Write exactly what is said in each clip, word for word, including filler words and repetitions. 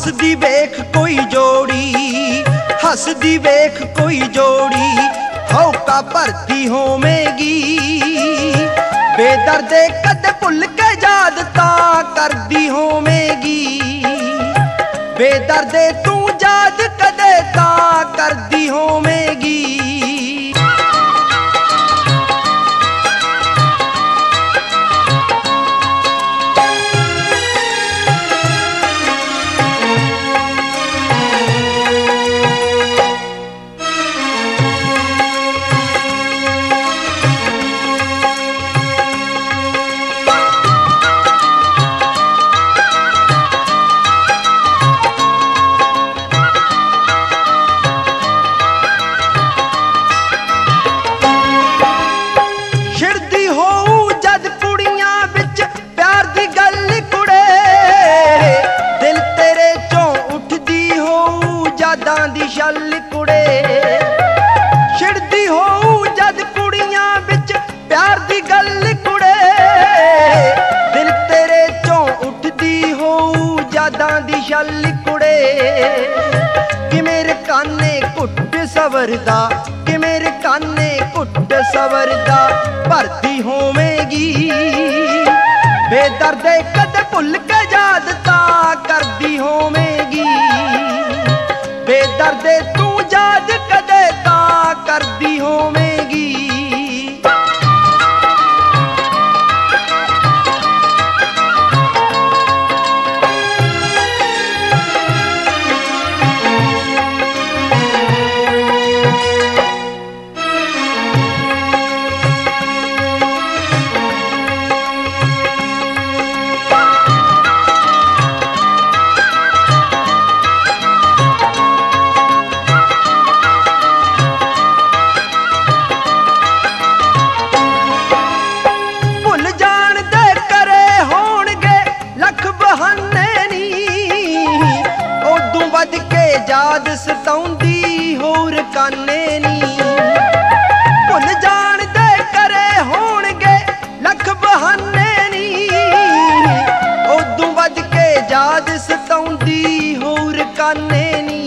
हसदी वेख कोई जोड़ी, हसदी वेख कोई जोड़ी, हौका भरती होवेगी। बेदर्दे कदे भुल के याद तां करदी होवेगी। बेदर्दे तू याद कदे तां करदी होवेगी। शल कुड़े छिड़दी होऊ जद कुड़ियां बिच प्यार दी गल कुड़े। दिल तेरे चों उठदी होऊ यादां दी शल कुड़े। कि मेरे काने घुट सवरदा, कि मेरे काने घुट सवरदा भरती होवेगी। बेदर्दे कदे भुल के याद तां करदी होवेगी। बेदर्दे तू याद कदे तां करदी होवेगी। याद सताउंदी होर काने नी। भुल जान दे करे होणगे लख बहाने नी। उदों वध के याद सताउंदी होर काने नी।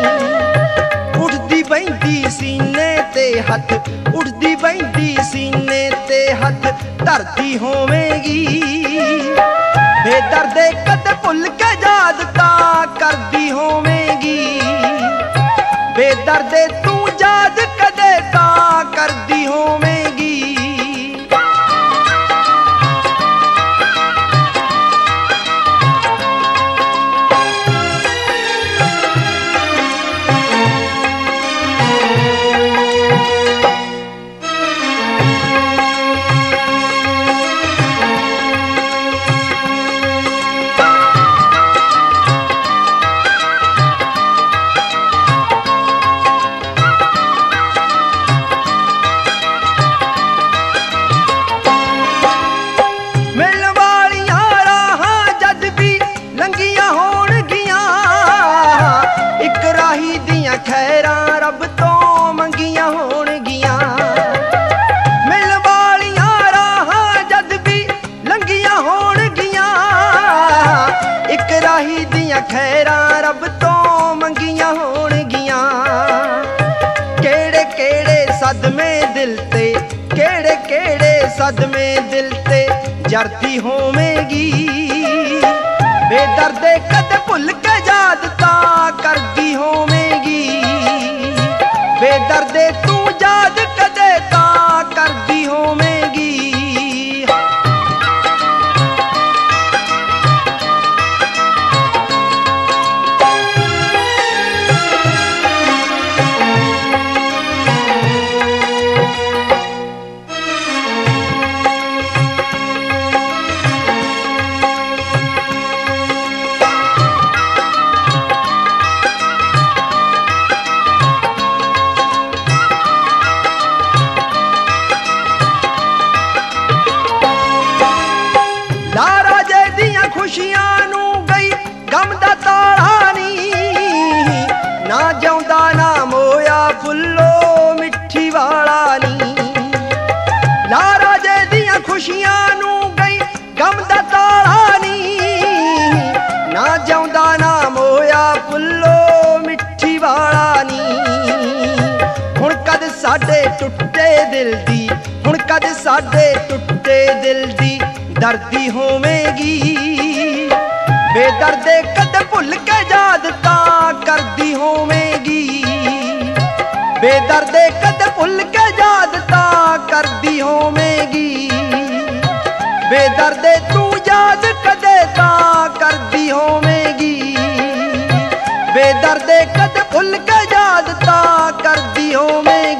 उठदी बहिंदी सीने ते हथ, उठदी बहिंदी सीने ते हथ धरती होवेगी। बेदर्दे कदे भुल के याद तां करदी होवेगी। बेदर्दे तू याद कदे तां करदी होवेगी। खैरां रब तो मंगियां होणगियां। मिल वालियां राहां जद भी लंघियां होणगियां। इक राही दियां खैरां रब तो मंगियां होणगियां। केड़े केड़े सदमे दिल ते, केड़े केड़े सदमे दिल ते जरती होवेगी। बेदर्दे कदे भुल के याद तां करदी होवेगी। बेदर्दे तू याद कदे तां करदी होवेगी। खुशियां नू गई गम दा ताड़ा नी। ना जाउंदा ना मोया फुल्लो मिठी वाला नी। लारा जे दियां खुशियां नू गई गम दा ताड़ा नी। ना जाउंदा ना मोया ਦਿਲ ਦੀ, ਹੁਣ ਕਦ ਸਾਡੇ ਟੁੱਟੇ ਦਿਲ ਦੀ ਦਰਦੀ ਹੋਵੇਗੀ। ਬੇਦਰਦੇ ਕਦ ਭੁੱਲ ਕੇ ਯਾਦ ਤਾਂ ਕਰਦੀ ਹੋਵੇਗੀ। ਬੇਦਰਦੇ ਕਦ ਭੁੱਲ ਕੇ ਯਾਦ ਤਾਂ ਕਰਦੀ ਹੋਵੇਗੀ। ਬੇਦਰਦੇ ਤੂੰ ਯਾਦ ਕਦੇ ਤਾਂ ਕਰਦੀ ਹੋਵੇਗੀ। ਬੇਦਰਦੇ ਕਦ ਭੁੱਲ ਕੇ ਯਾਦ ਤਾਂ ਕਰਦੀ ਹੋਵੇਗੀ।